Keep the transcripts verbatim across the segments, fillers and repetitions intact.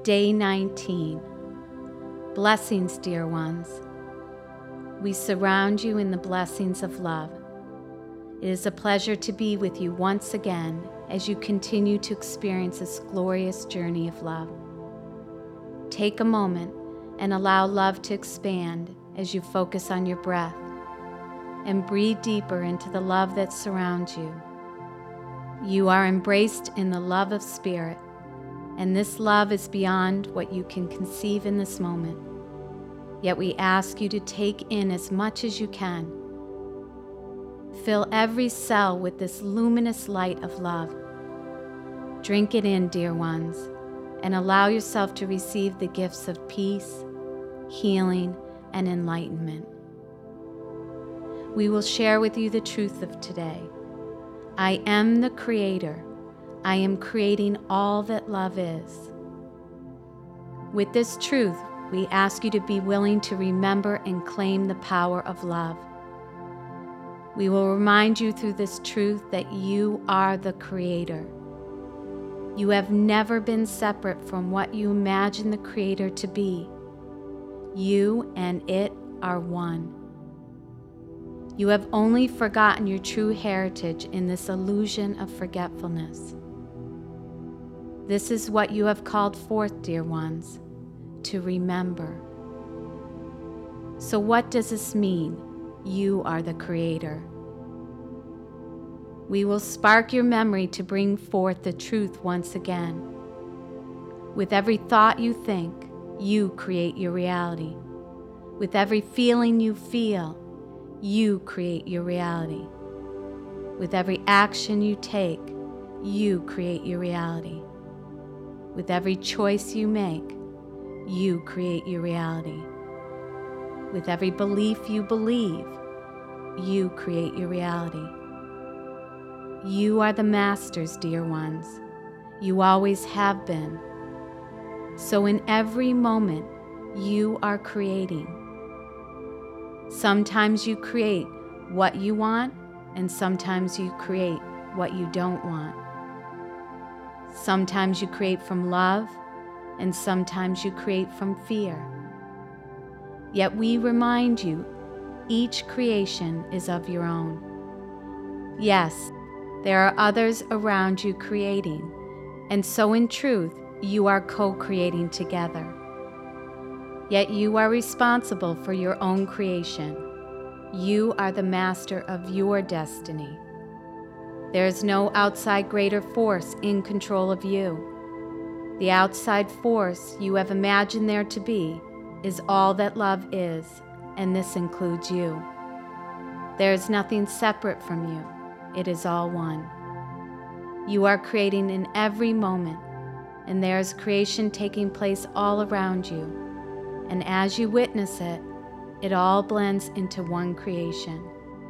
Day nineteen. Blessings, dear ones. We surround you in the blessings of love. It is a pleasure to be with you once again as you continue to experience this glorious journey of love. Take a moment and allow love to expand as you focus on your breath and breathe deeper into the love that surrounds you. You are embraced in the love of Spirit, and this love is beyond what you can conceive in this moment. Yet we ask you to take in as much as you can. Fill every cell with this luminous light of love. Drink it in, dear ones, and allow yourself to receive the gifts of peace, healing, and enlightenment. We will share with you the truth of today. I am the Creator. I am creating all that love is. With this truth, we ask you to be willing to remember and claim the power of love. We will remind you through this truth that you are the Creator. You have never been separate from what you imagine the Creator to be. You and it are one. You have only forgotten your true heritage in this illusion of forgetfulness. This is what you have called forth, dear ones, to remember. So what does this mean? You are the Creator. We will spark your memory to bring forth the truth once again. With every thought you think, you create your reality. With every feeling you feel, you create your reality. With every action you take, you create your reality. With every choice you make, you create your reality. With every belief you believe, you create your reality. You are the masters, dear ones. You always have been. So in every moment, you are creating. Sometimes you create what you want, and sometimes you create what you don't want. Sometimes you create from love, and sometimes you create from fear. Yet we remind you, each creation is of your own. Yes, there are others around you creating, and so in truth, you are co-creating together. Yet you are responsible for your own creation. You are the master of your destiny. There is no outside greater force in control of you. The outside force you have imagined there to be is all that love is, and this includes you. There is nothing separate from you. It is all one. You are creating in every moment, and there is creation taking place all around you. And as you witness it, it all blends into one creation.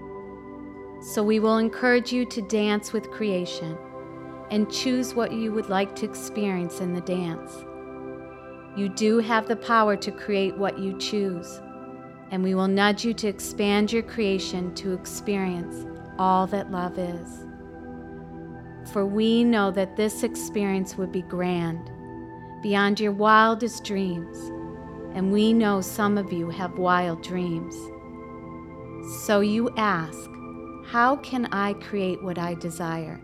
So we will encourage you to dance with creation and choose what you would like to experience in the dance. You do have the power to create what you choose, and we will nudge you to expand your creation to experience all that love is. For we know that this experience would be grand, beyond your wildest dreams, and we know some of you have wild dreams. So you ask, how can I create what I desire?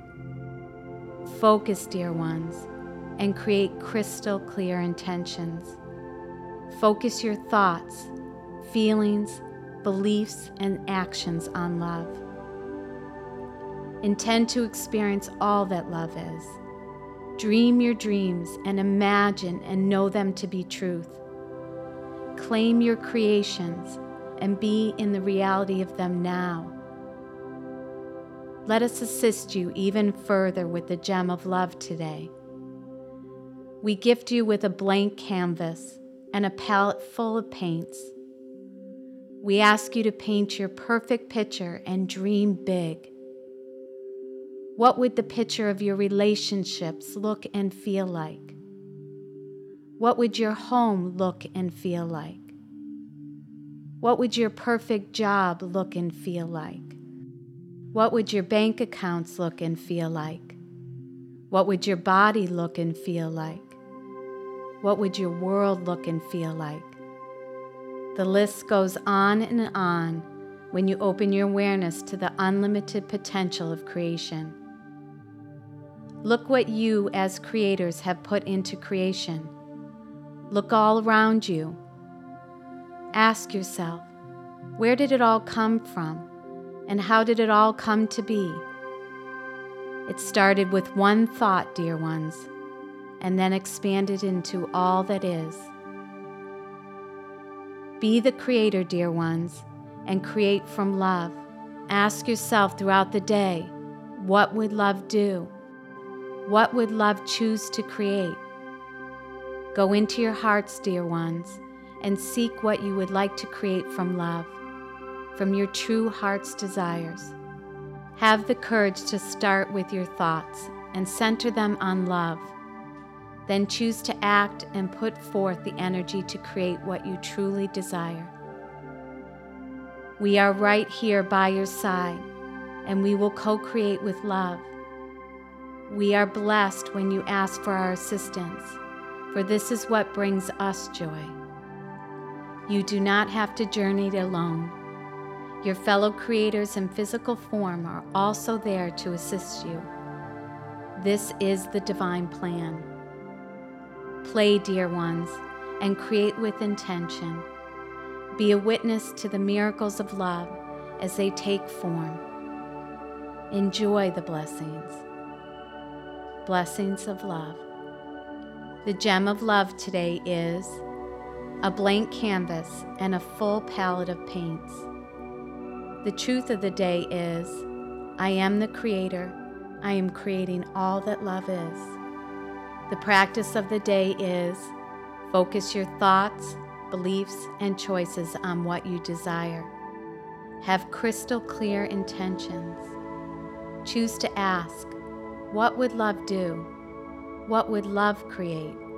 Focus, dear ones, and create crystal clear intentions. Focus your thoughts, feelings, beliefs, and actions on love. Intend to experience all that love is. Dream your dreams and imagine and know them to be truth. Claim your creations and be in the reality of them now. Let us assist you even further with the gem of love today. We gift you with a blank canvas and a palette full of paints. We ask you to paint your perfect picture and dream big. What would the picture of your relationships look and feel like? What would your home look and feel like? What would your perfect job look and feel like? What would your bank accounts look and feel like? What would your body look and feel like? What would your world look and feel like? The list goes on and on when you open your awareness to the unlimited potential of creation. Look what you as creators have put into creation. Look all around you. Ask yourself, where did it all come from, and how did it all come to be? It started with one thought, dear ones, and then expanded into all that is. Be the creator, dear ones, and create from love. Ask yourself throughout the day, what would love do? What would love choose to create? Go into your hearts, dear ones, and seek what you would like to create from love, from your true heart's desires. Have the courage to start with your thoughts and center them on love. Then choose to act and put forth the energy to create what you truly desire. We are right here by your side, and we will co-create with love. We are blessed when you ask for our assistance, for this is what brings us joy. You do not have to journey it alone. Your fellow creators in physical form are also there to assist you. This is the divine plan. Play, dear ones, and create with intention. Be a witness to the miracles of love as they take form. Enjoy the blessings. Blessings of love. The gem of love today is a blank canvas and a full palette of paints. The truth of the day is, I am the creator. I am creating all that love is. The practice of the day is, focus your thoughts, beliefs, and choices on what you desire. Have crystal clear intentions. Choose to ask, what would love do? What would love create?